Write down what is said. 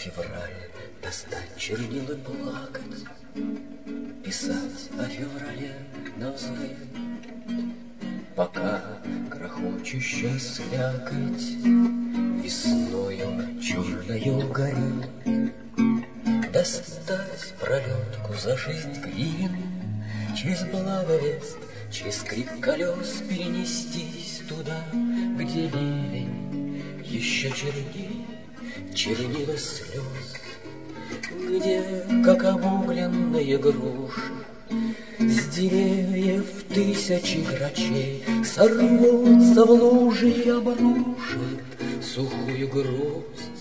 февраль, достать чернил и плакать, писать о феврале навзрыд, пока грохочущая слякоть весною черною горит. Достать пролетку за 6 гривен, через благовест, через скрип колес перенестись туда, где ливень еще черней, чернила слез, где, как обугленные груши, с деревьев тысячи грачей сорвутся в лужи и обрушат сухую грусть